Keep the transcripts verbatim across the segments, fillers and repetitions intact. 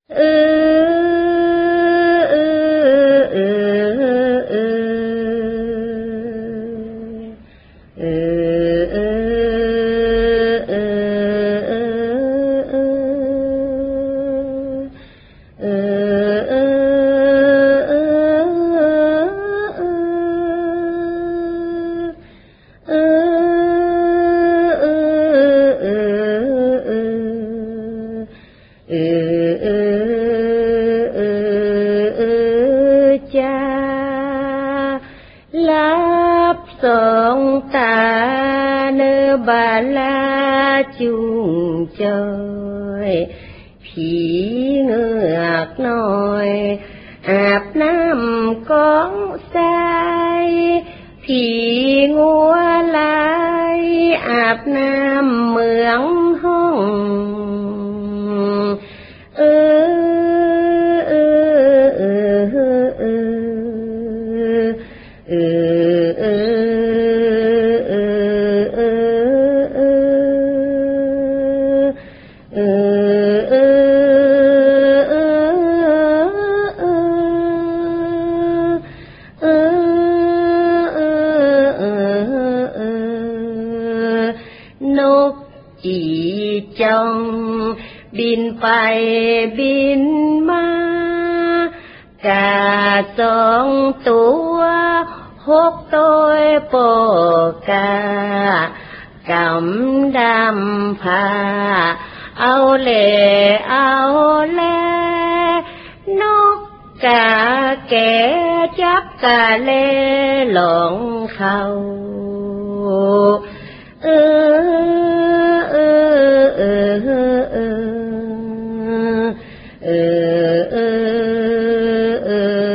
เออเออเออเออเออเออเออเออจ้าลับสองตาเนบาลาจุงจอยผีเงือกน้อยอาบน้ำกองทรายผีงัวลายอาบน้ำเมืองห้องเออเออเออเออเออเออเออนกจีจ้องบินไปบินมากาสองตัวหกตัวโปกากำดำพาเอาเล่เอาแลนกกาแก่จับกาเล่หลงเขาเออเออเออเออเออเออเออเอ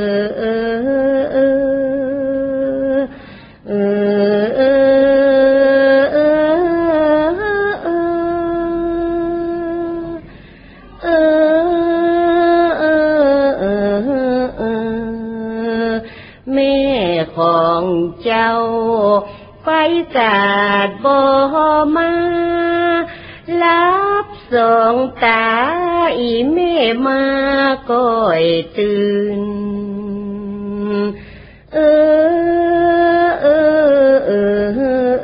อแม่ของเจ้าไปศาสตร์บ่มาลับสองตาอีแม่มาก้อยตื่นเออเออเออ